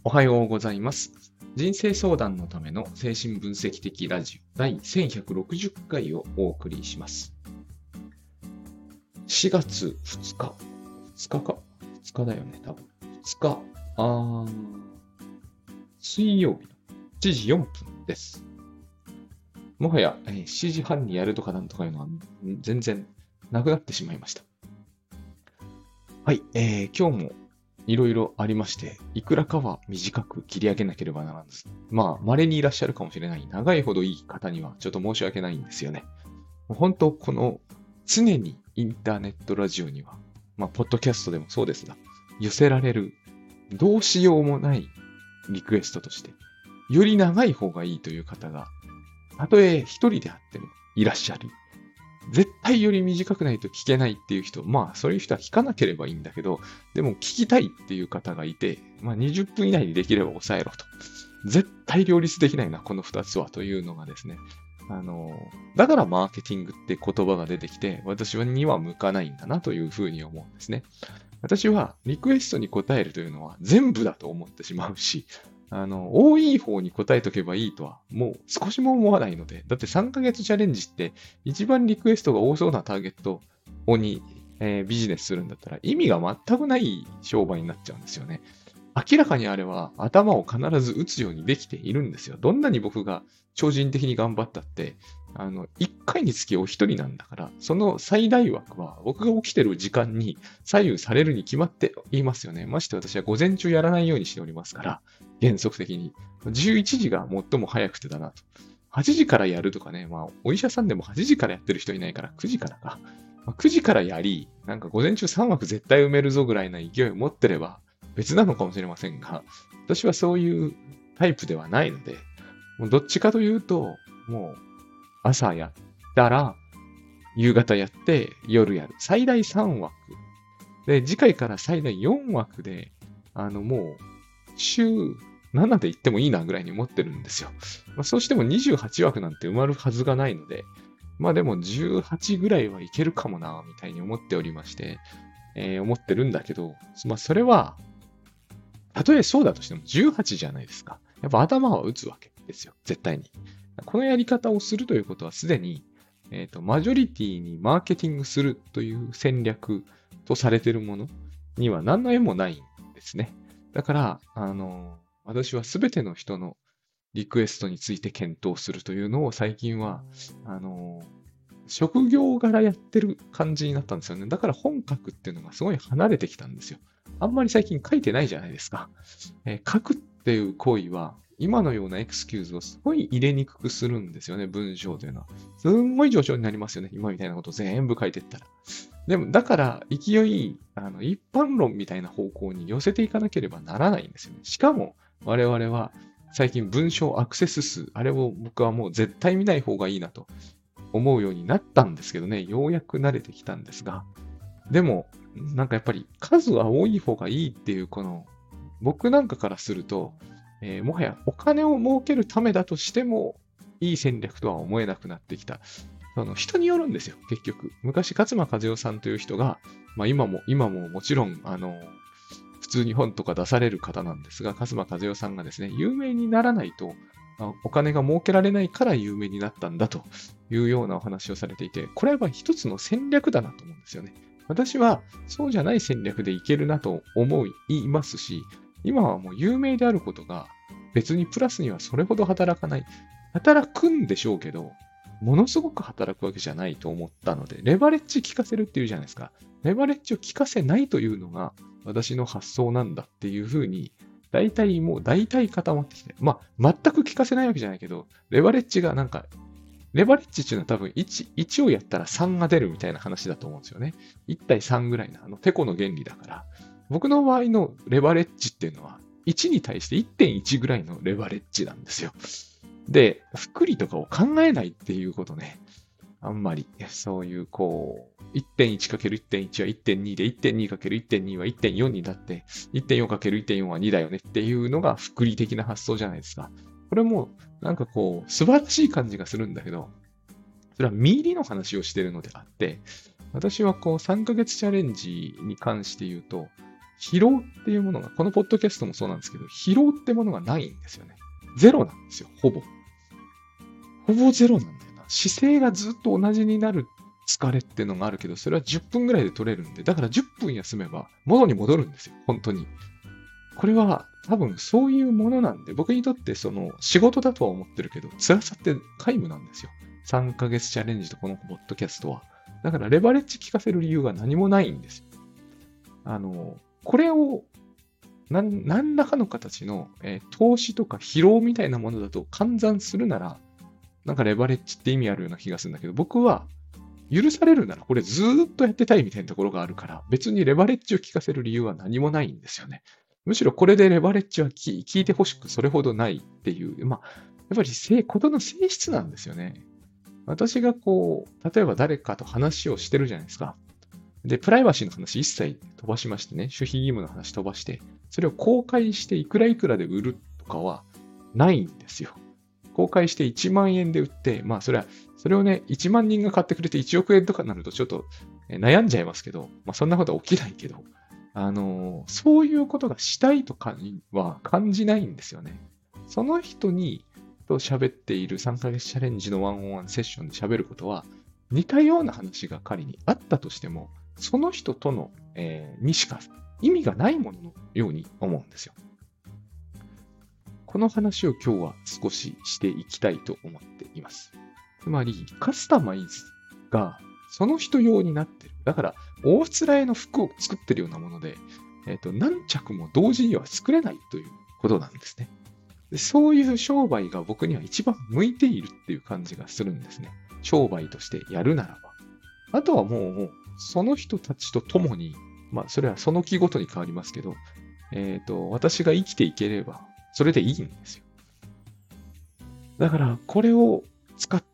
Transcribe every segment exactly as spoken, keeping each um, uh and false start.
おはようございます。人生相談のための精神分析的ラジオ第せんひゃくろくじゅっかいをお送りします。しがつふつか。ふつかか ?ふつ 日だよね、多分。ふつか。あー、水曜日のしちじよんぷんです。もはや、えー、しちじはんにやるとかなんとかいうのは全然なくなってしまいました。はい、えー、今日もいろいろありまして、いくらかは短く切り上げなければならんです。まあ、稀にいらっしゃるかもしれない。長いほどいい方にはちょっと申し訳ないんですよね。本当、この常にインターネットラジオには、まあ、ポッドキャストでもそうですが、寄せられるどうしようもないリクエストとして、より長い方がいいという方が、たとえ一人であってもいらっしゃる。絶対より短くないと聞けないっていう人、まあそういう人は聞かなければいいんだけど、でも聞きたいっていう方がいて、まあにじゅっぷん以内にできれば抑えろと。絶対両立できないな、この二つはというのがですね。あの、だからマーケティングって言葉が出てきて、私には向かないんだなというふうに思うんですね。私はリクエストに答えるというのは全部だと思ってしまうし、あの、多い方に答えとけばいいとは、もう少しも思わないので、だってさんかげつチャレンジって、一番リクエストが多そうなターゲットに、えービジネスするんだったら、意味が全くない商売になっちゃうんですよね。明らかにあれは頭を必ず打つようにできているんですよ。どんなに僕が超人的に頑張ったって、あの、いっかいにつきお一人なんだから、その最大枠は僕が起きてる時間に左右されるに決まっていますよね。まして私は午前中やらないようにしておりますから、原則的に。じゅういちじが最も早くてだなと。はちじからやるとかね、まあ、お医者さんでもはちじからやってる人いないからくじからか。まあ、くじからやり、なんか午前中さんわく絶対埋めるぞぐらいな勢いを持ってれば別なのかもしれませんが、私はそういうタイプではないので、もうどっちかというと、もう朝やったら、夕方やって、夜やる。最大さんわく。で、次回から最大よんわくで、あの、もう、週ななで行ってもいいなぐらいに思ってるんですよ。まあ、そうしてもにじゅうはちわくなんて埋まるはずがないので、まあでもじゅうはちぐらいはいけるかもな、みたいに思っておりまして、えー思ってるんだけど、まあそれは、たとえそうだとしてもじゅうはちじゃないですか。やっぱ頭は打つわけですよ。絶対に。このやり方をするということはすでに、えっと、マジョリティにマーケティングするという戦略とされているものには何の縁もないんですね。だから、あの、私はすべての人のリクエストについて検討するというのを最近は、あの、職業柄やってる感じになったんですよね。だから本書くっていうのがすごい離れてきたんですよ。あんまり最近書いてないじゃないですか。えー書くっていう行為は、今のようなエクスキューズをすごい入れにくくするんですよね、文章というのは。すんごい上昇になりますよね、今みたいなことを全部書いていったら。でも、だから、勢い、あの、一般論みたいな方向に寄せていかなければならないんですよね。しかも、我々は、最近文章アクセス数、あれを僕はもう絶対見ない方がいいなと思うようになったんですけどね、ようやく慣れてきたんですが、でも、なんかやっぱり数は多い方がいいっていう、この、僕なんかからすると、えーもはやお金を儲けるためだとしても、いい戦略とは思えなくなってきた。その人によるんですよ、結局。昔、勝間和代さんという人が、まあ今も、今ももちろん、あの、普通に本とか出される方なんですが、勝間和代さんがですね、有名にならないと、あお金が儲けられないから有名になったんだというようなお話をされていて、これは一つの戦略だなと思うんですよね。私はそうじゃない戦略でいけるなと思いますし、今はもう有名であることが別にプラスにはそれほど働かない。働くんでしょうけど、ものすごく働くわけじゃないと思ったので、レバレッジ効かせるっていうじゃないですか。レバレッジを効かせないというのが私の発想なんだっていうふうに、大体もう大体固まってきて、まあ全く効かせないわけじゃないけど、レバレッジがなんか、レバレッジっていうのは多分 1, いちをやったらさんが出るみたいな話だと思うんですよね。いち対さんぐらいのあのテコの原理だから、僕の場合のレバレッジっていうのは、いちに対して いってんいち ぐらいのレバレッジなんですよ。で、複利とかを考えないっていうことね。あんまり、そういう、こう、いってんいちかけるいってんいち は いってんに で いってんにかけるいってんに はいってんよんになって、いってんよんかけるいってんよん はにだよねっていうのが複利的な発想じゃないですか。これも、なんかこう、素晴らしい感じがするんだけど、それは見入りの話をしているのであって、私はこうさんかげつチャレンジに関して言うと、 疲労っていうものが、このポッドキャストもそうなんですけど、疲労ってものがないんですよね。ゼロなんですよ、ほぼ。ほぼゼロなんだよな。姿勢がずっと同じになる疲れっていうのがあるけど、それはじゅっぷんぐらいで取れるんで、だからじゅっぷん休めば元に戻るんですよ、本当に。これは多分そういうものなんで、僕にとってその仕事だとは思ってるけど、辛さって皆無なんですよ。さんかげつチャレンジとこのポッドキャストは。だからレバレッジ効かせる理由が何もないんですよ。あの、これを何何らかの形の、えー投資とか疲労みたいなものだと換算するなら、なんかレバレッジって意味あるような気がするんだけど、僕は許されるならこれずーっとやってたいみたいなところがあるから、別にレバレッジを効かせる理由は何もないんですよね。むしろこれでレバレッジはき効いてほしくそれほどないっていう、まあ、やっぱり性、ことの性質なんですよね。私がこう、例えば誰かと話をしてるじゃないですか。で、プライバシーの話一切飛ばしましてね、守秘義務の話飛ばして、それを公開していくらいくらで売るとかはないんですよ。公開していちまんえんで売って、まあそれは、それをね、いちまんにんが買ってくれていちおくえんとかになるとちょっとえ悩んじゃいますけど、まあそんなことは起きないけど、あのーそういうことがしたいとかは感じないんですよね。その人に、と喋っているさんかげつチャレンジのワンオンワンセッションで喋ることは、似たような話が仮にあったとしても、その人との、えーにしか意味がないもののように思うんですよ。この話を今日は少ししていきたいと思っています。つまり、カスタマイズがその人用になってる。だから、大つらえの服を作ってるようなもので、えっと、何着も同時には作れないということなんですね。でそういう商売が僕には一番向いているっていう感じがするんですね。商売としてやるならば。あとはもう、その人たちと共に、まあ、それはその気ごとに変わりますけど、えっと、私が生きていければ、それでいいんですよ。だから、これを使って、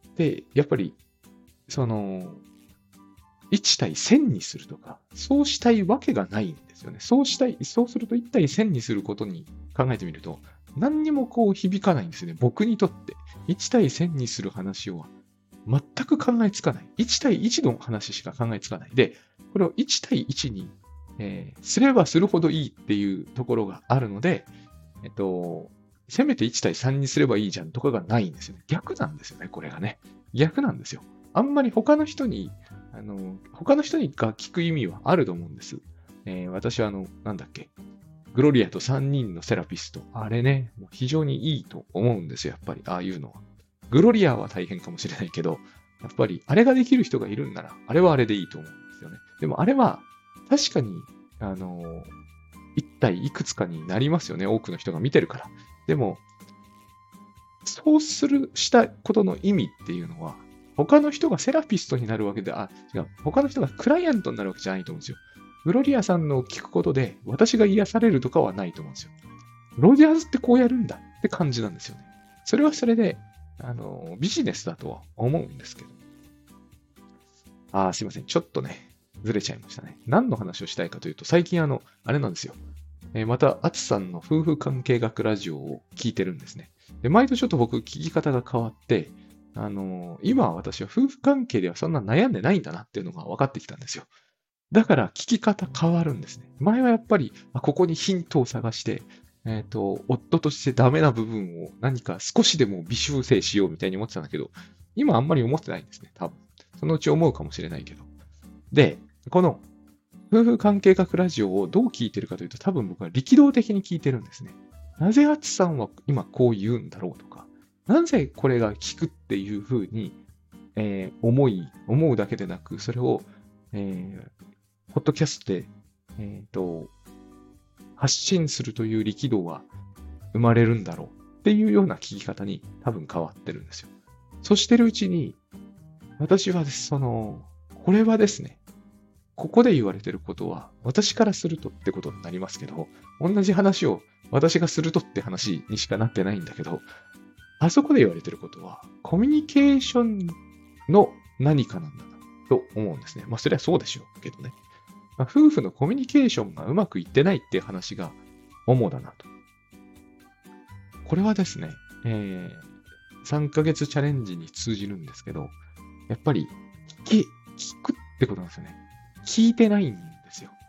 やっぱり、その、いち対せんにするとか、そうしたいわけがないんですよね。そうしたい、そうするといち対せんにすることに考えてみると、何にもこう響かないんですよね。僕にとって。いち対せんにする話を全く考えつかない。いち対いちの話しか考えつかない。で、これをいち対いちに、えーすればするほどいいっていうところがあるので、えっと、せめていち対さんにすればいいじゃんとかがないんですよね。逆なんですよね、これがね。逆なんですよ。あんまり他の人に、あの、他の人にが聞く意味はあると思うんです。えー私はあの、なんだっけ、グロリアとさんにんのセラピスト。あれね、もう非常にいいと思うんですよ、やっぱり、ああいうのは。グロリアは大変かもしれないけど、やっぱり、あれができる人がいるんなら、あれはあれでいいと思うんですよね。でも、あれは、確かに、あの、一体いくつかになりますよね、多くの人が見てるから。でも、そうする、したことの意味っていうのは、他の人がセラピストになるわけで、あ、違う、他の人がクライアントになるわけじゃないと思うんですよ。グロリアさんのを聞くことで、私が癒されるとかはないと思うんですよ。ロジャーズってこうやるんだって感じなんですよね。それはそれで、あの、ビジネスだとは思うんですけど。あー、すいません。ちょっとね、ずれちゃいましたね。何の話をしたいかというと、最近あの、あれなんですよ。えーまた、アツさんの夫婦関係学ラジオを聞いてるんですね。で、毎度ちょっと僕、聞き方が変わって、あのー今私は夫婦関係ではそんな悩んでないんだなっていうのが分かってきたんですよ。だから聞き方変わるんですね。前はやっぱり、あここにヒントを探して、えっと、夫としてダメな部分を何か少しでも微修正しようみたいに思ってたんだけど、今あんまり思ってないんですね、多分。そのうち思うかもしれないけど。で、この夫婦関係学ラジオをどう聞いてるかというと、多分僕は力道的に聞いてるんですね。なぜアツさんは今こう言うんだろうとか、なぜこれが聞くっていうふうに、えー思い、思うだけでなく、それを、えーポッドキャストで、えーと、発信するという力道は生まれるんだろうっていうような聞き方に多分変わってるんですよ。そうしてるうちに、私はその、これはですね、ここで言われてることは、私からするとってことになりますけど、同じ話を私がするとって話にしかなってないんだけど、あそこで言われてることは、コミュニケーションの何かなんだなと思うんですね。まあ、それはそうでしょうけどね。まあ、夫婦のコミュニケーションがうまくいってないっていう話が主だなと。これはですね、えー、さんかげつチャレンジに通じるんですけど、やっぱり聞き、聞くってことなんですよね。聞いてないんですよ。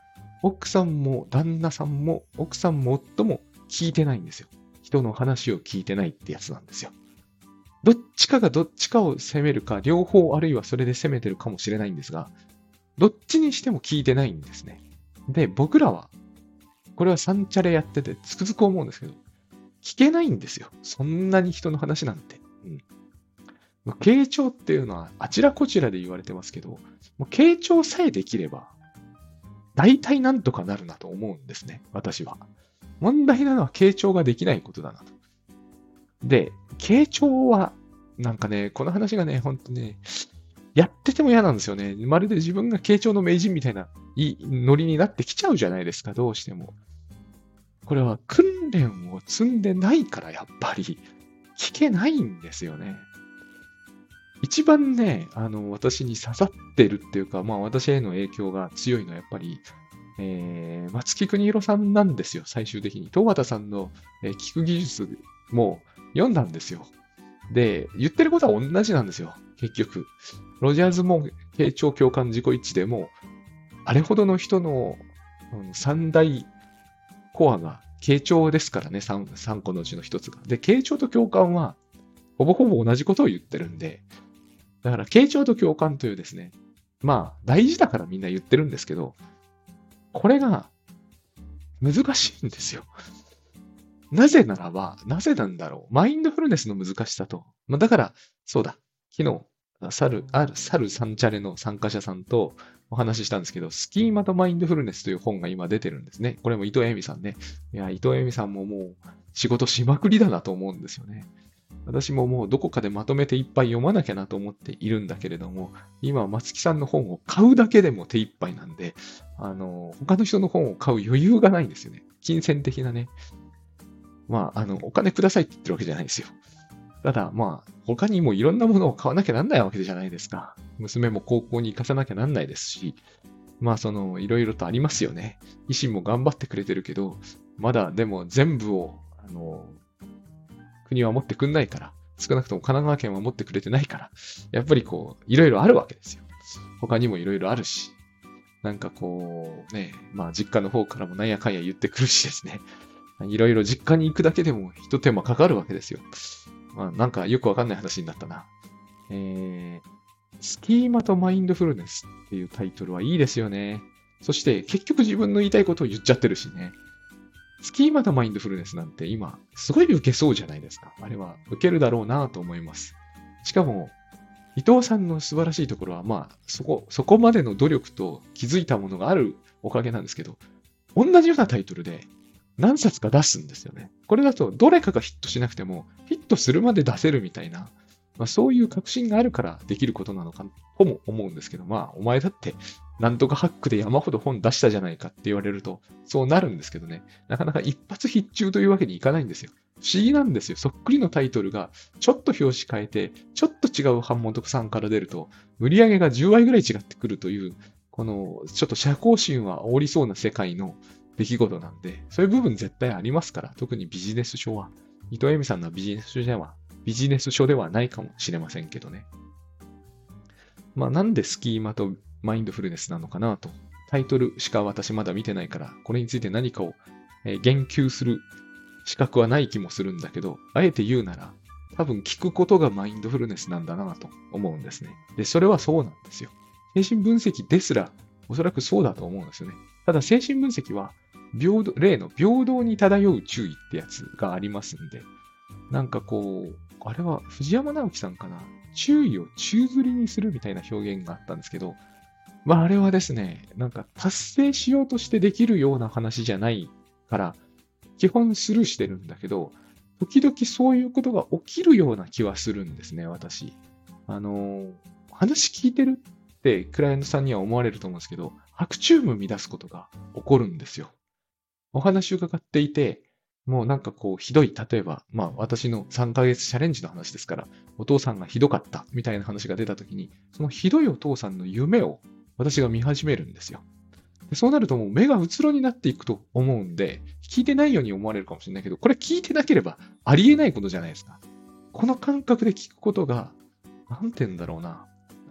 奥さんも旦那さんも奥さんも夫も聞いてないんですよ。人の話を聞いてないってやつなんですよ。どっちかがどっちかを責めるか、両方あるいはそれで責めてるかもしれないんですが、どっちにしても聞いてないんですね。で、僕らは、これはサンチャレやっててつくづく思うんですけど、聞けないんですよ。そんなに人の話なんて。うん、傾聴っていうのはあちらこちらで言われてますけど、もう傾聴さえできれば、大体なんとかなるなと思うんですね、私は。問題なのは傾聴ができないことだなと。で、傾聴は、なんかね、この話がね、ほんとね、やってても嫌なんですよね。まるで自分が傾聴の名人みたいないいノリになってきちゃうじゃないですか、どうしても。これは訓練を積んでないから、やっぱり聞けないんですよね。一番ね、あの、私に刺さってるっていうか、まあ私への影響が強いのはやっぱり、えー、松木邦弘さんなんですよ、最終的に。東畑さんの、えー聞く技術も読んだんですよ。で、言ってることは同じなんですよ、結局。ロジャーズも傾聴共感自己一致でも、あれほどの人の、うん、三大コアが傾聴ですからね、三, 三個のうちの一つが。で、傾聴と共感は、ほぼほぼ同じことを言ってるんで、だから、傾聴と共感というですね、まあ、大事だからみんな言ってるんですけど、これが難しいんですよ。なぜならば、なぜなんだろう。マインドフルネスの難しさと。まあ、だから、そうだ。昨日、サル、ある、サルサンチャレの参加者さんとお話ししたんですけど、スキーマとマインドフルネスという本が今出てるんですね。これも伊藤恵美さんね。いや、伊藤恵美さんももう仕事しまくりだなと思うんですよね。私ももうどこかでまとめていっぱい読まなきゃなと思っているんだけれども、今、松木さんの本を買うだけでも手一杯なんで、あの、他の人の本を買う余裕がないんですよね。金銭的なね。まあ、あの、お金くださいって言ってるわけじゃないですよ。ただ、まあ、他にもいろんなものを買わなきゃなんないわけじゃないですか。娘も高校に行かせなきゃなんないですし、まあ、その、いろいろとありますよね。維新も頑張ってくれてるけど、まだでも全部を、あの、国は持ってくんないから、少なくとも神奈川県は持ってくれてないから、やっぱりこう、いろいろあるわけですよ。他にもいろいろあるし、なんかこう、ね、まあ実家の方からもなんやかんや言ってくるしですね、いろいろ実家に行くだけでも一手間かかるわけですよ。まあなんかよくわかんない話になったな。えー、スキーマとマインドフルネスっていうタイトルはいいですよね。そして結局自分の言いたいことを言っちゃってるしね。スキーマとマインドフルネスなんて今、すごい受けそうじゃないですか。あれは受けるだろうなと思います。しかも、伊藤さんの素晴らしいところは、まあ、そこ、そこまでの努力と気づいたものがあるおかげなんですけど、同じようなタイトルで何冊か出すんですよね。これだと、どれかがヒットしなくても、ヒットするまで出せるみたいな、まあ、そういう確信があるからできることなのかとも思うんですけど、まあ、お前だって、なんとかハックで山ほど本出したじゃないかって言われると、そうなるんですけどね。なかなか一発必中というわけにいかないんですよ。不思議なんですよ。そっくりのタイトルが、ちょっと表紙変えて、ちょっと違う版元さんから出ると、売り上げがじゅうばいぐらい違ってくるという、この、ちょっと社交心は煽りそうな世界の出来事なんで、そういう部分絶対ありますから、特にビジネス書は。伊藤恵美さんのビジネス書では、ビジネス書ではないかもしれませんけどね。まあ、なんでスキーマとマインドフルネスなのかなと。タイトルしか私まだ見てないから、これについて何かを言及する資格はない気もするんだけど、あえて言うなら、多分聞くことがマインドフルネスなんだなと思うんですね。で、それはそうなんですよ。精神分析ですら、おそらくそうだと思うんですよね。ただ、精神分析は、平等、例の平等に漂う注意ってやつがありますんで、なんかこう、あれは藤山直樹さんかな。注意を宙吊りにするみたいな表現があったんですけど、まああれはですね、なんか達成しようとしてできるような話じゃないから、基本スルーしてるんだけど、時々そういうことが起きるような気はするんですね、私。あの、話聞いてるってクライアントさんには思われると思うんですけど、白チューム乱すことが起こるんですよ。お話を伺っていて、もうなんかこう、ひどい、例えば、まあ私のさんかげつチャレンジの話ですから、お父さんがひどかったみたいな話が出たときに、そのひどいお父さんの夢を私が見始めるんですよ。でそうなるともう目がうつろになっていくと思うんで、聞いてないように思われるかもしれないけど、これ聞いてなければありえないことじゃないですか。この感覚で聞くことが、なんて言うんだろうな。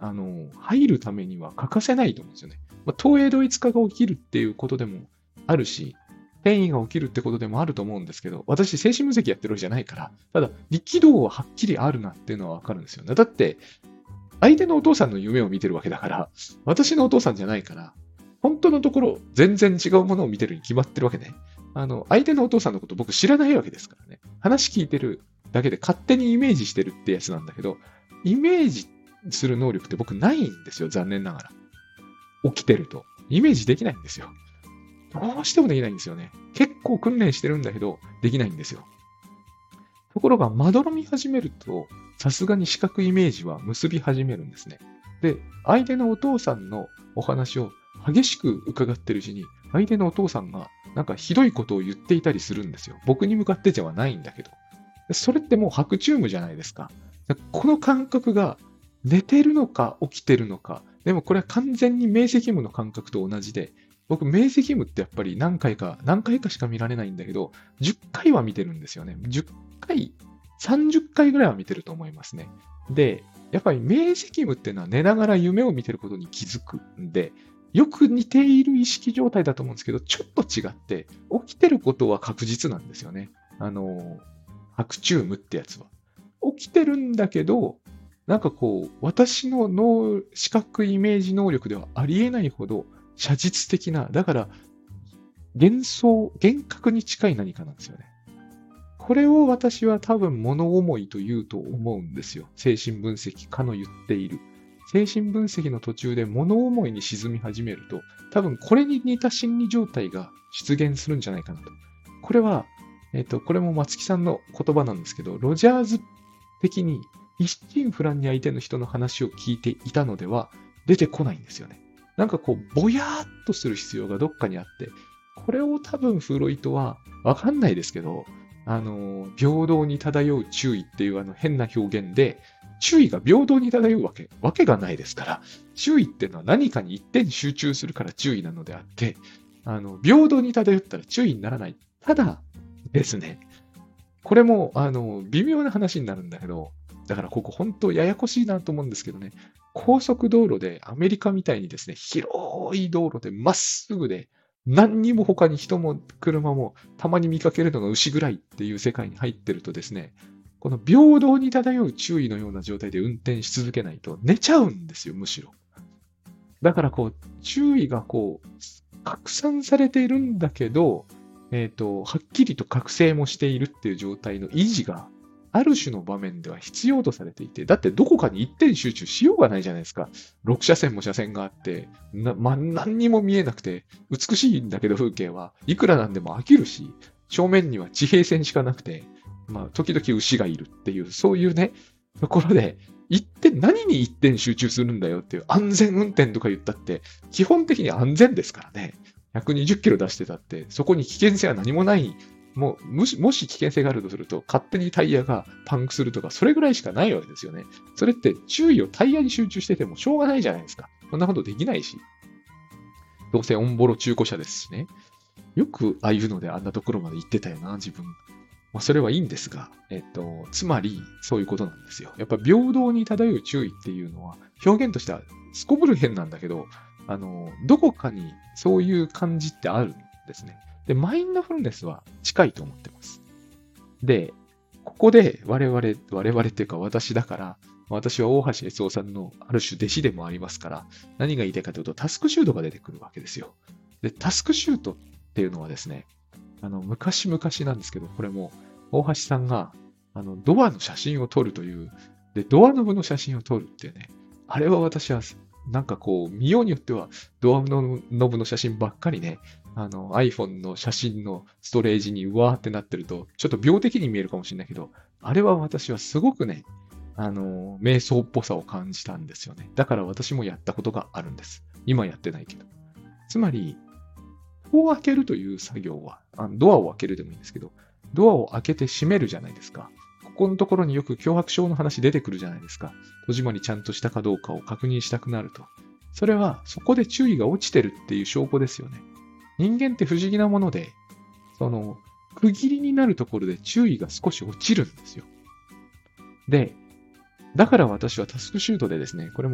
あの、入るためには欠かせないと思うんですよね。まあ、東映ドイツ化が起きるっていうことでもあるし、転移が起きるってことでもあると思うんですけど、私、精神分析やってるわけじゃないから、ただ、力道ははっきりあるなっていうのはわかるんですよね。だって、相手のお父さんの夢を見てるわけだから、私のお父さんじゃないから、本当のところ、全然違うものを見てるに決まってるわけね。あの、相手のお父さんのこと僕知らないわけですからね。話聞いてるだけで勝手にイメージしてるってやつなんだけど、イメージする能力って僕ないんですよ、残念ながら。起きてると。イメージできないんですよ。どうしてもできないんですよね。結構訓練してるんだけど、できないんですよ。ところが、まどろみ始めると、さすがに視覚イメージは結び始めるんですね。で、相手のお父さんのお話を激しく伺ってるうちに、相手のお父さんがなんかひどいことを言っていたりするんですよ。僕に向かってじゃないんだけど。それってもう白チュームじゃないですか。この感覚が寝てるのか起きてるのか。でもこれは完全に明晰夢の感覚と同じで、僕、明晰夢ってやっぱり何回か、何回かしか見られないんだけど、じゅっかいは見てるんですよね。じゅっかい、さんじゅっかいぐらいは見てると思いますね。で、やっぱり明晰夢っていうのは寝ながら夢を見てることに気づくんで、よく似ている意識状態だと思うんですけど、ちょっと違って、起きてることは確実なんですよね。あの、白チュームってやつは。起きてるんだけど、なんかこう、私の脳、視覚イメージ能力ではありえないほど、写実的な、だから、幻想、幻覚に近い何かなんですよね。これを私は多分物思いと言うと思うんですよ。精神分析家の言っている。精神分析の途中で物思いに沈み始めると、多分これに似た心理状態が出現するんじゃないかなと。これは、えっと、これも松木さんの言葉なんですけど、ロジャーズ的に一心不乱に相手の人の話を聞いていたのでは出てこないんですよね。なんかこう、ぼやーっとする必要がどっかにあって、これを多分フロイトは、わかんないですけど、あの、平等に漂う注意っていうあの変な表現で、注意が平等に漂うわけ、わけがないですから、注意っていうのは何かに一点集中するから注意なのであって、あの、平等に漂ったら注意にならない。ただですね、これも、あの、微妙な話になるんだけど、だからここ本当ややこしいなと思うんですけどね、高速道路でアメリカみたいにですね、広い道路でまっすぐで、何にも他に人も車もたまに見かけるのが牛ぐらいっていう世界に入ってるとですね、この平等に漂う注意のような状態で運転し続けないと寝ちゃうんですよ、むしろ。だからこう、注意がこう、拡散されているんだけど、えっと、はっきりと覚醒もしているっていう状態の維持が、ある種の場面では必要とされていて、だってどこかに一点集中しようがないじゃないですか。ろく車線も車線があって、な、ま、何にも見えなくて、美しいんだけど風景はいくらなんでも飽きるし、正面には地平線しかなくて、まあ、時々牛がいるっていう、そういうね、ところで、一点、何に一点集中するんだよっていう安全運転とか言ったって、基本的に安全ですからね。ひゃくにじゅっキロ出してたって、そこに危険性は何もない。もう、もし、もし危険性があるとすると、勝手にタイヤがパンクするとか、それぐらいしかないわけですよね。それって注意をタイヤに集中しててもしょうがないじゃないですか。そんなことできないし。どうせオンボロ中古車ですしね。よくああいうのであんなところまで行ってたよな、自分。まあ、それはいいんですが、えっと、つまり、そういうことなんですよ。やっぱ平等に漂う注意っていうのは、表現としてはすこぶる変なんだけど、あの、どこかにそういう感じってあるんですね。で、マインドフルネスは近いと思ってます。で、ここで我々、我々っていうか私だから、私は大橋悦夫さんのある種弟子でもありますから、何が言いたいかというと、タスクシュートが出てくるわけですよ。で、タスクシュートっていうのはですね、あの、昔々なんですけど、これも、大橋さんが、あの、ドアの写真を撮るという、で、ドアノブの写真を撮るっていうね、あれは私は、なんかこう、見ようによっては、ドアノブの写真ばっかりね、あの、iPhone の写真のストレージにうわーってなってると、ちょっと病的に見えるかもしれないけど、あれは私はすごくね、あの、瞑想っぽさを感じたんですよね。だから私もやったことがあるんです。今やってないけど。つまり、戸を開けるという作業は、あのドアを開けるでもいいんですけど、ドアを開けて閉めるじゃないですか。ここのところによく脅迫症の話出てくるじゃないですか。戸締まりちゃんとしたかどうかを確認したくなると。それは、そこで注意が落ちてるっていう証拠ですよね。人間って不思議なもので、その、区切りになるところで注意が少し落ちるんですよ。で、だから私はタスクシュートでですね、これも一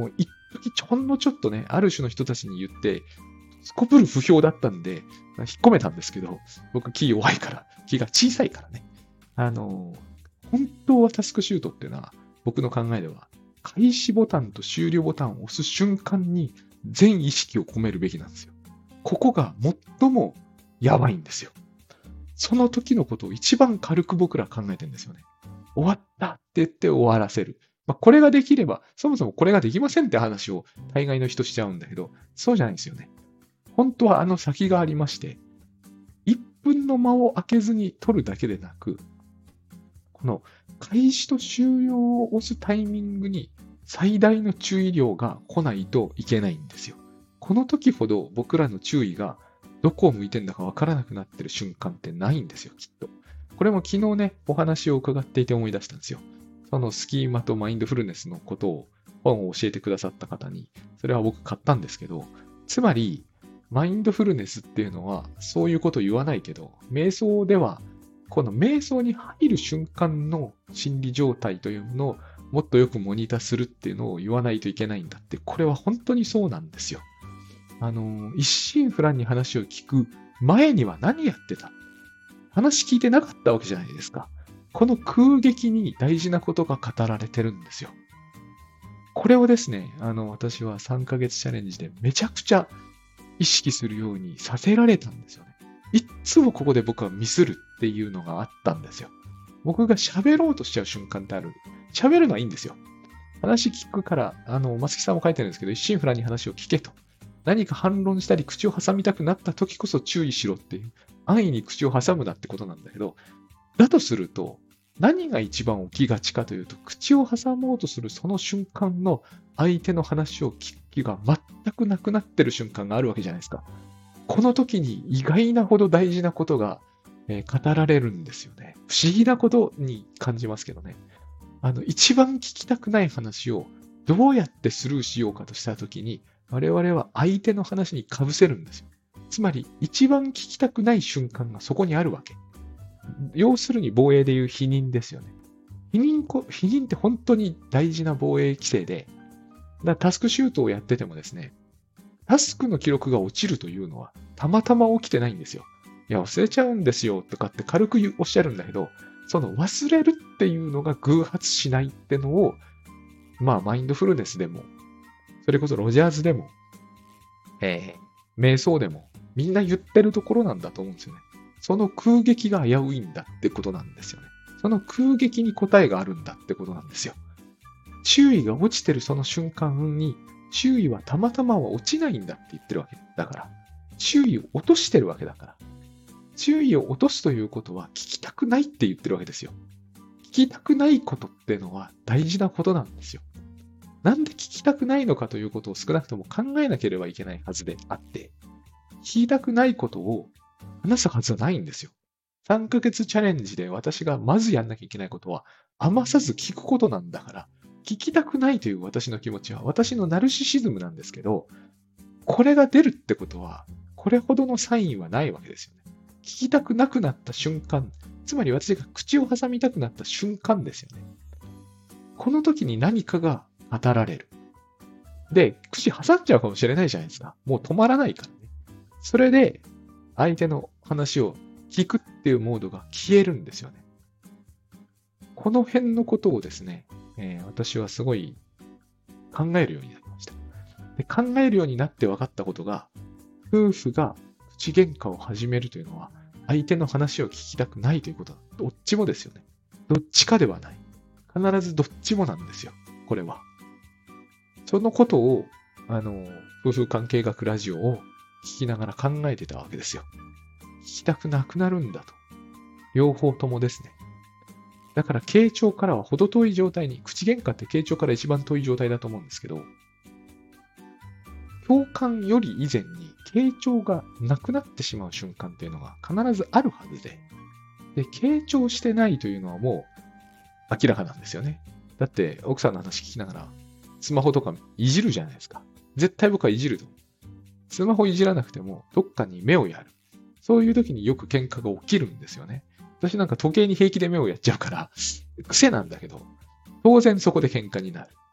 時ちょんのちょっとね、ある種の人たちに言って、すこぶる不評だったんで、引っ込めたんですけど、僕気弱いから、気が小さいからね。あの、本当はタスクシュートっていうのは、僕の考えでは、開始ボタンと終了ボタンを押す瞬間に全意識を込めるべきなんですよ。ここが最もやばいんですよ。その時のことを一番軽く僕ら考えてるんですよね。終わったって言って終わらせる。まあ、これができれば、そもそもこれができませんって話を大概の人しちゃうんだけど、そうじゃないんですよね。本当はあの先がありまして、いっぷんの間を空けずに取るだけでなく、この開始と終了を押すタイミングに最大の注意量が来ないといけないんですよ。この時ほど僕らの注意がどこを向いてんだかわからなくなってる瞬間ってないんですよ、きっと。これも昨日ね、お話を伺っていて思い出したんですよ。そのスキーマとマインドフルネスのことを本を教えてくださった方に、それは僕買ったんですけど、つまり、マインドフルネスっていうのはそういうこと言わないけど、瞑想ではこの瞑想に入る瞬間の心理状態というものをもっとよくモニターするっていうのを言わないといけないんだって、これは本当にそうなんですよ。あの、一心不乱に話を聞く前には何やってた？話聞いてなかったわけじゃないですか。この空撃に大事なことが語られてるんですよ。これをですね、あの、私はさんかげつチャレンジでめちゃくちゃ意識するようにさせられたんですよね。いっつもここで僕はミスるっていうのがあったんですよ。僕が喋ろうとしちゃう瞬間ってある。喋るのはいいんですよ。話聞くから、あの、松木さんも書いてるんですけど、一心不乱に話を聞けと。何か反論したり口を挟みたくなった時こそ注意しろっていう。安易に口を挟むなってことなんだけど、だとすると、何が一番起きがちかというと、口を挟もうとするその瞬間の相手の話を聞く気が全くなくなってる瞬間があるわけじゃないですか。この時に意外なほど大事なことが、えー語られるんですよね。不思議なことに感じますけどね。あの、一番聞きたくない話をどうやってスルーしようかとした時に、我々は相手の話に被せるんですよ。つまり、一番聞きたくない瞬間がそこにあるわけ。要するに防衛でいう否認ですよね。否認こ、否認って本当に大事な防衛規制で、だからタスクシュートをやっててもですね、タスクの記録が落ちるというのは、たまたま起きてないんですよ。いや、忘れちゃうんですよとかって軽く言うおっしゃるんだけど、その忘れるっていうのが偶発しないってのを、まあ、マインドフルネスでも、それこそロジャーズでも、えー、瞑想でも、みんな言ってるところなんだと思うんですよね。その空撃が危ういんだってことなんですよね。その空撃に答えがあるんだってことなんですよ。注意が落ちてるその瞬間に、注意はたまたまは落ちないんだって言ってるわけだから。注意を落としてるわけだから。注意を落とすということは聞きたくないって言ってるわけですよ。聞きたくないことっていうのは大事なことなんですよ。なんで聞きたくないのかということを少なくとも考えなければいけないはずであって、聞きたくないことを話すはずはないんですよ。さんかげつチャレンジで私がまずやんなきゃいけないことは余さず聞くことなんだから、聞きたくないという私の気持ちは私のナルシシズムなんですけど、これが出るってことは、これほどのサインはないわけですよね。聞きたくなくなった瞬間、つまり私が口を挟みたくなった瞬間ですよね。この時に何かが語られる。で、口挟んじゃうかもしれないじゃないですか。もう止まらないからね。それで、相手の話を聞くっていうモードが消えるんですよね。この辺のことをですね、えー私はすごい考えるようになりました。で、考えるようになって分かったことが、夫婦が口喧嘩を始めるというのは、相手の話を聞きたくないということだ。どっちもですよね。どっちかではない。必ずどっちもなんですよ。これは。そのことを、あの、夫婦関係学ラジオを聞きながら考えてたわけですよ。聞きたくなくなるんだと。両方ともですね。だから、傾聴からは程遠い状態に、口喧嘩って傾聴から一番遠い状態だと思うんですけど、共感より以前に、傾聴がなくなってしまう瞬間っていうのが必ずあるはずで、で、傾聴してないというのはもう明らかなんですよね。だって、奥さんの話聞きながら、スマホとかいじるじゃないですか。絶対僕はいじると。スマホいじらなくても、どっかに目をやる。そういう時によく喧嘩が起きるんですよね。私なんか時計に平気で目をやっちゃうから、癖なんだけど、当然そこで喧嘩になる。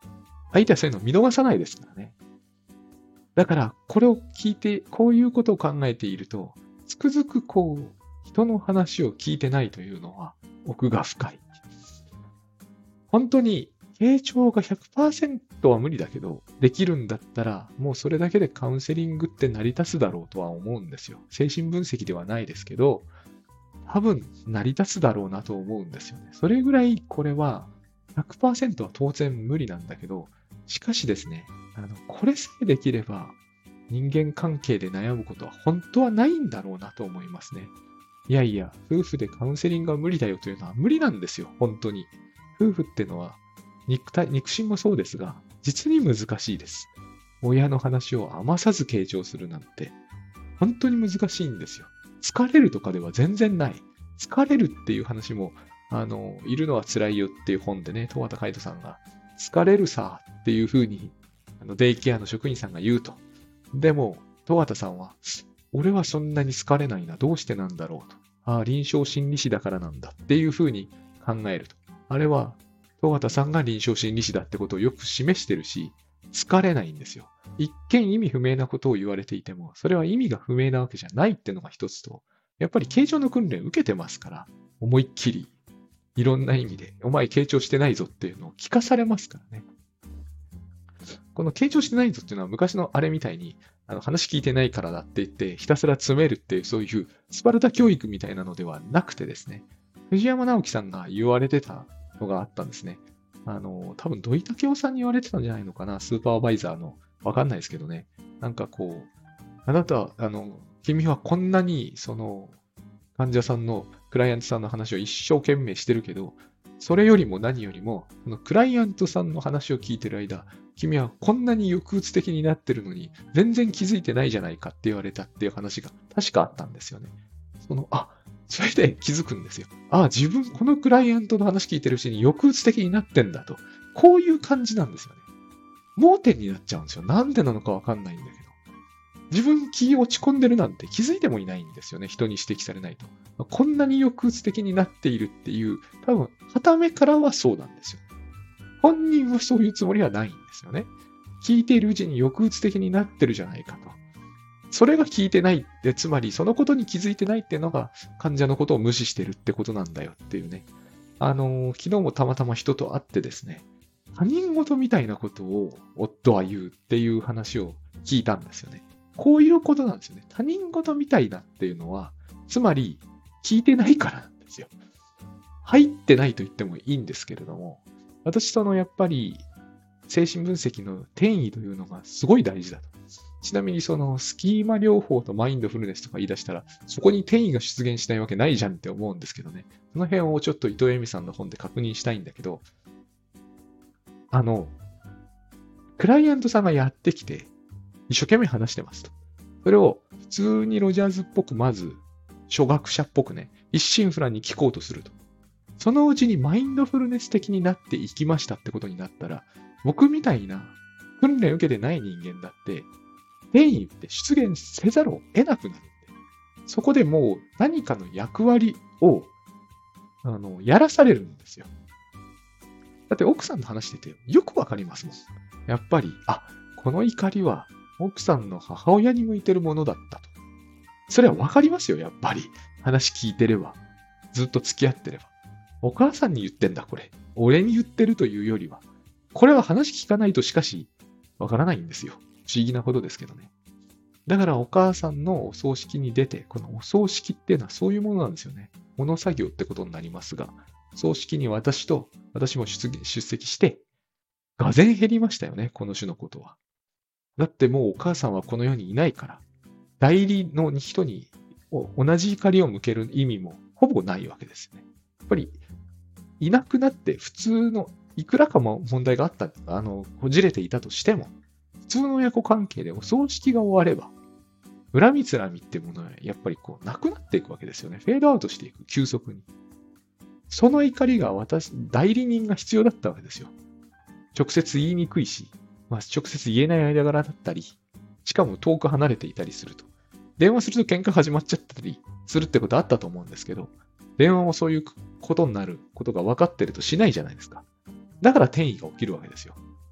相手はそういうのを見逃さないですからね。だから、これを聞いて、こういうことを考えていると、つくづくこう、人の話を聞いてないというのは奥が深い。本当に、傾聴が ひゃくパーセント は無理だけど、できるんだったら、もうそれだけでカウンセリングって成り立つだろうとは思うんですよ。精神分析ではないですけど、多分成り立つだろうなと思うんですよね。それぐらいこれは ひゃくパーセント は当然無理なんだけど、しかしですね、あの、これさえできれば人間関係で悩むことは本当はないんだろうなと思いますね。いやいや、夫婦でカウンセリングは無理だよというのは無理なんですよ、本当に。夫婦ってのは肉体、肉親もそうですが、実に難しいです。親の話を余さず傾聴するなんて、本当に難しいんですよ。疲れるとかでは全然ない。疲れるっていう話も、あの、いるのは辛いよっていう本でね、戸畑海人さんが、疲れるさっていう風に、あの、デイケアの職員さんが言うと。でも、戸畑さんは、俺はそんなに疲れないな。どうしてなんだろうと。ああ、臨床心理士だからなんだっていう風に考えると。あれは、戸畑さんが臨床心理士だってことをよく示してるし、疲れないんですよ。一見意味不明なことを言われていても、それは意味が不明なわけじゃないってのが一つと、やっぱり傾聴の訓練を受けてますから、思いっきり、いろんな意味で、お前傾聴してないぞっていうのを聞かされますからね。この傾聴してないぞっていうのは昔のあれみたいに、あの話聞いてないからだって言って、ひたすら詰めるっていう、そういうスパルタ教育みたいなのではなくてですね、藤山直樹さんが言われてたのがあったんですね。あの、多分土井武雄さんに言われてたんじゃないのかな、スーパーバイザーの。わかんないですけどね。なんかこう、あなた、あの、君はこんなに、その、患者さんの、クライアントさんの話を一生懸命してるけど、それよりも何よりも、そのクライアントさんの話を聞いてる間、君はこんなに抑うつ的になってるのに、全然気づいてないじゃないかって言われたっていう話が確かあったんですよね。その、あ、それで気づくんですよ。あ、自分、このクライアントの話聞いてるうちに抑うつ的になってんだと。こういう感じなんですよね。盲点になっちゃうんですよ。なんでなのかわかんないんだけど。自分気落ち込んでるなんて気づいてもいないんですよね。人に指摘されないと。こんなに抑うつ的になっているっていう、多分、傍目からはそうなんですよ。本人はそういうつもりはないんですよね。聞いているうちに抑うつ的になってるじゃないかと。それが聞いてないって、つまりそのことに気づいてないっていうのが患者のことを無視してるってことなんだよっていうね。あのー、昨日もたまたま人と会ってですね、他人事みたいなことを夫は言うっていう話を聞いたんですよね。こういうことなんですよね。他人事みたいなっていうのは、つまり聞いてないからなんですよ。入ってないと言ってもいいんですけれども、私そのやっぱり精神分析の転移というのがすごい大事だと。ちなみにそのスキーマ療法とマインドフルネスとか言い出したら、そこに転移が出現しないわけないじゃんって思うんですけどね。その辺をちょっと伊藤恵美さんの本で確認したいんだけど、あの、クライアントさんがやってきて、一生懸命話してますと。それを普通にロジャーズっぽく、まず、初学者っぽくね、一心不乱に聞こうとすると。そのうちにマインドフルネス的になっていきましたってことになったら、僕みたいな訓練受けてない人間だって、転移って出現せざるを得なくなるんで、そこでもう何かの役割を、あの、やらされるんですよ。だって奥さんの話しててよくわかりますもん。やっぱり、あ、この怒りは奥さんの母親に向いてるものだったと。それはわかりますよ、やっぱり。話聞いてれば。ずっと付き合ってれば。お母さんに言ってんだ、これ。俺に言ってるというよりは。これは話聞かないとしかし、わからないんですよ。不思議なことですけどね。だからお母さんのお葬式に出て、このお葬式っていうのはそういうものなんですよね。物作業ってことになりますが、葬式に私と、私も出席して、がぜん減りましたよね、この種のことは。だってもうお母さんはこの世にいないから、代理の人に同じ怒りを向ける意味もほぼないわけですよね。やっぱり、いなくなって普通の、いくらかも問題があった、あの、こじれていたとしても、普通の親子関係でお葬式が終われば、恨みつらみってものはやっぱりこう、なくなっていくわけですよね。フェードアウトしていく、急速に。その怒りが私、代理人が必要だったわけですよ。直接言いにくいし、まあ、直接言えない間柄だったり、しかも遠く離れていたりすると。電話すると喧嘩始まっちゃったりするってことあったと思うんですけど、電話もそういうことになることが分かってるとしないじゃないですか。だから転移が起きるわけですよ。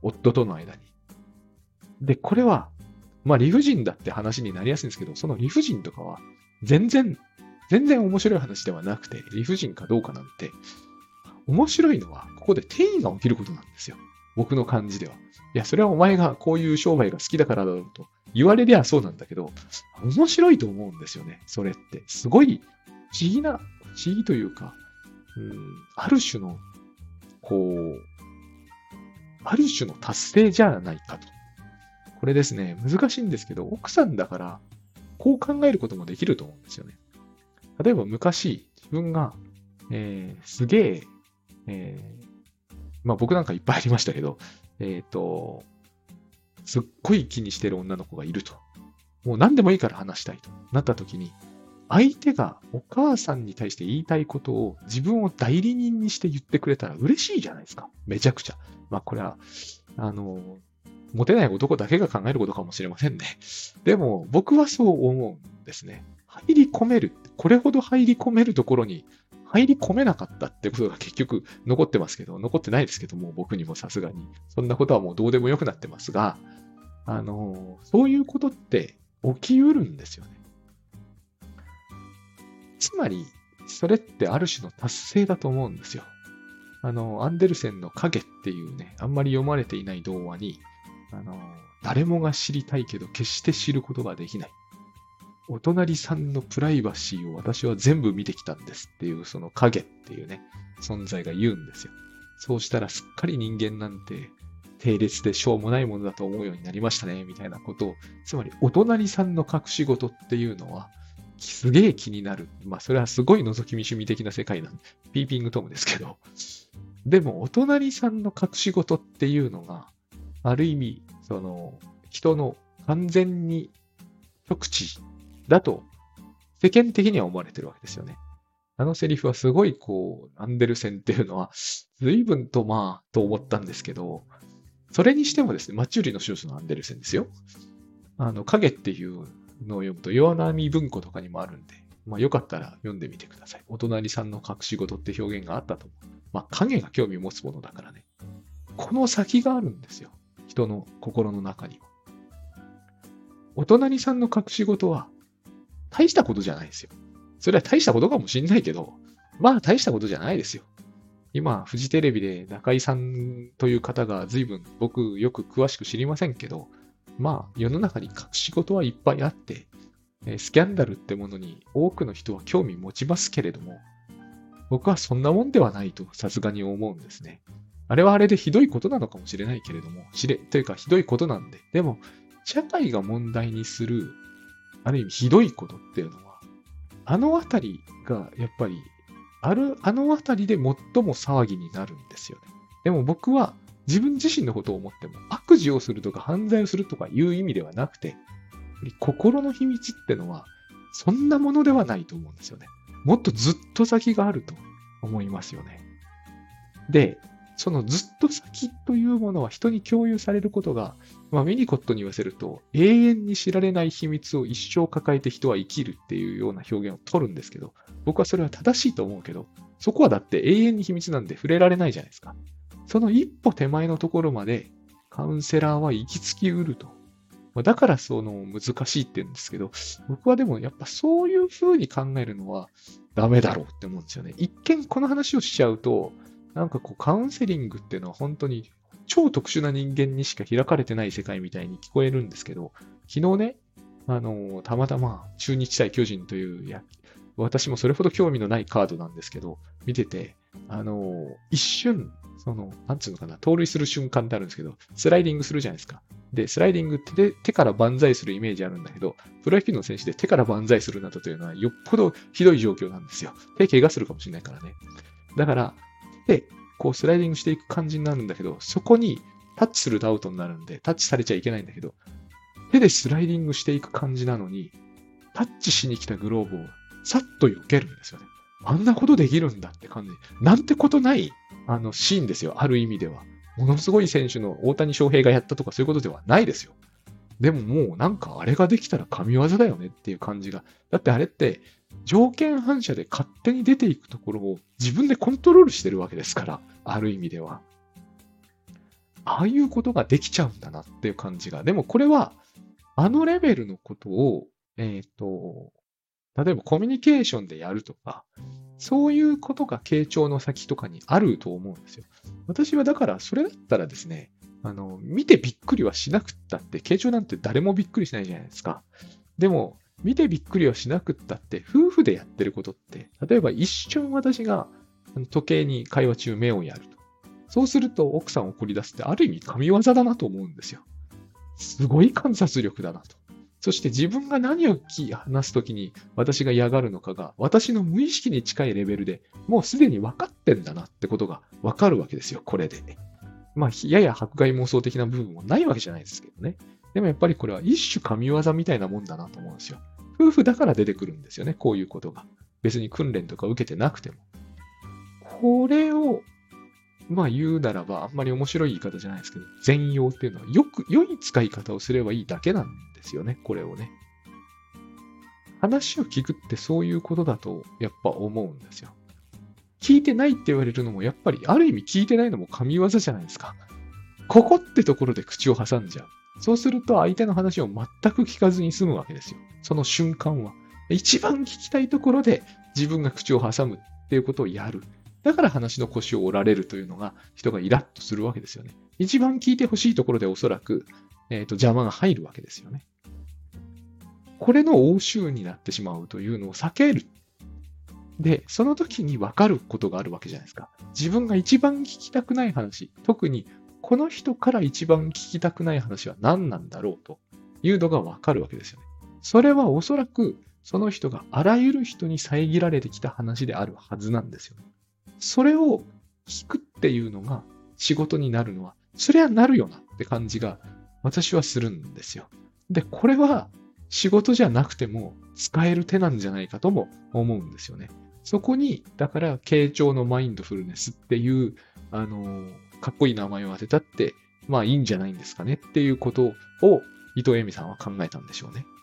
夫との間に。で、これは、まあ理不尽だって話になりやすいんですけど、その理不尽とかは全然、全然面白い話ではなくて、理不尽かどうかなんて、面白いのは、ここで転移が起きることなんですよ。僕の感じでは。いや、それはお前がこういう商売が好きだからだろうと言われりゃそうなんだけど、面白いと思うんですよね。それって。すごい不思議な、不思議というか、うん、ある種の、こう、ある種の達成じゃないかと。これですね、難しいんですけど、奥さんだから、こう考えることもできると思うんですよね。例えば昔、自分が、えー、すげえ、えー、まあ僕なんかいっぱいありましたけど、えっと、すっごい気にしてる女の子がいると。もう何でもいいから話したいとなった時に、相手がお母さんに対して言いたいことを自分を代理人にして言ってくれたら嬉しいじゃないですか。めちゃくちゃ。まあこれは、あの、モテない男だけが考えることかもしれませんね。でも僕はそう思うんですね。入り込める。これほど入り込めるところに入り込めなかったってことが結局残ってますけど、残ってないですけども、僕にもさすがに。そんなことはもうどうでもよくなってますが、あの、そういうことって起きうるんですよね。つまり、それってある種の達成だと思うんですよ。あの、アンデルセンの影っていうね、あんまり読まれていない童話に、あの、誰もが知りたいけど決して知ることができない。お隣さんのプライバシーを私は全部見てきたんですっていう、その影っていうね、存在が言うんですよ。そうしたらすっかり人間なんて、低劣でしょうもないものだと思うようになりましたね、みたいなことを、つまりお隣さんの隠し事っていうのは、すげえ気になる。まあ、それはすごい覗き見趣味的な世界なんで、ピーピングトムですけど。でも、お隣さんの隠し事っていうのが、ある意味、その、人の完全に極致だと、世間的には思われてるわけですよね。あのセリフはすごい、こう、アンデルセンっていうのは、随分とまあ、と思ったんですけど、それにしてもですね、マチューリの少女のアンデルセンですよ。あの、影っていうのを読むと、岩波文庫とかにもあるんで、まあよかったら読んでみてください。お隣さんの隠し事って表現があったと思う。まあ影が興味を持つものだからね。この先があるんですよ。人の心の中には。お隣さんの隠し事は、大したことじゃないですよ。それは大したことかもしんないけど、まあ大したことじゃないですよ。今、フジテレビで中井さんという方が随分僕よく詳しく知りませんけど、まあ世の中に隠し事はいっぱいあって、スキャンダルってものに多くの人は興味持ちますけれども、僕はそんなもんではないとさすがに思うんですね。あれはあれでひどいことなのかもしれないけれども、知れ、というかひどいことなんで、でも、社会が問題にする、ある意味ひどいことっていうのは、あのあたりがやっぱりある、あのあたりで最も騒ぎになるんですよね。でも僕は自分自身のことを思っても悪事をするとか犯罪をするとかいう意味ではなくて、心の秘密ってのはそんなものではないと思うんですよね。もっとずっと先があると思いますよね。で、そのずっと先というものは人に共有されることが、まあ、ウィニコットに言わせると、永遠に知られない秘密を一生抱えて人は生きるっていうような表現を取るんですけど、僕はそれは正しいと思うけど、そこはだって永遠に秘密なんで触れられないじゃないですか。その一歩手前のところまでカウンセラーは行き着きうると。だからその難しいって言うんですけど、僕はでもやっぱそういう風に考えるのはダメだろうって思うんですよね。一見この話をしちゃうと、なんかこうカウンセリングっていうのは本当に超特殊な人間にしか開かれてない世界みたいに聞こえるんですけど、昨日ね、あの、たまたま中日対巨人というや、私もそれほど興味のないカードなんですけど、見てて、あの、一瞬、その、なんつうのかな、盗塁する瞬間ってあるんですけど、スライディングするじゃないですか。で、スライディングって手手から万歳するイメージあるんだけど、プロ野球の選手で手から万歳するなどというのはよっぽどひどい状況なんですよ。手怪我するかもしれないからね。だから、で、こうスライディングしていく感じになるんだけど、そこにタッチするとアウトになるんで、タッチされちゃいけないんだけど、手でスライディングしていく感じなのに、タッチしに来たグローブをさっと避けるんですよね。あんなことできるんだって感じ。なんてことない、あの、シーンですよ。ある意味では。ものすごい選手の大谷翔平がやったとかそういうことではないですよ。でももうなんかあれができたら神業だよねっていう感じが。だってあれって条件反射で勝手に出ていくところを自分でコントロールしてるわけですから。ある意味では。 ああいうことができちゃうんだなっていう感じが。でもこれは、あのレベルのことを、えっと、例えばコミュニケーションでやるとか、そういうことが傾聴の先とかにあると思うんですよ。私はだから、それだったらですね、あの、見てびっくりはしなくったって、傾聴なんて誰もびっくりしないじゃないですか。でも、見てびっくりはしなくったって、夫婦でやってることって、例えば一瞬私が時計に会話中目をやると。そうすると奥さんを怒り出すって、ある意味神業だなと思うんですよ。すごい観察力だなと。そして自分が何を話すときに私が嫌がるのかが、私の無意識に近いレベルでもうすでに分かってんだなってことが分かるわけですよ、これで。まあ、やや迫害妄想的な部分もないわけじゃないですけどね。でもやっぱりこれは一種神業みたいなもんだなと思うんですよ。夫婦だから出てくるんですよね、こういうことが。別に訓練とか受けてなくても。これを、まあ言うならば、あんまり面白い言い方じゃないですけど、全容っていうのはよく、良い使い方をすればいいだけなんですよね、これをね。話を聞くってそういうことだと、やっぱ思うんですよ。聞いてないって言われるのも、やっぱりある意味聞いてないのも神業じゃないですか。ここってところで口を挟んじゃう。そうすると相手の話を全く聞かずに済むわけですよ。その瞬間は。一番聞きたいところで自分が口を挟むっていうことをやる。だから話の腰を折られるというのが人がイラッとするわけですよね。一番聞いてほしいところでおそらく、えーと、邪魔が入るわけですよね。これの応酬になってしまうというのを避ける。で、その時に分かることがあるわけじゃないですか。自分が一番聞きたくない話、特にこの人から一番聞きたくない話は何なんだろうというのが分かるわけですよね。それはおそらくその人があらゆる人に遮られてきた話であるはずなんですよね。それを聞くっていうのが仕事になるのは、そりゃなるよなって感じが私はするんですよ。で、これは仕事じゃなくても使える手なんじゃないかとも思うんですよね。そこに、だから、傾聴のマインドフルネスっていう、あの、かっこいい名前を当てたって、まあいいんじゃないんですかねっていうことを伊藤恵美さんは考えたんでしょうね。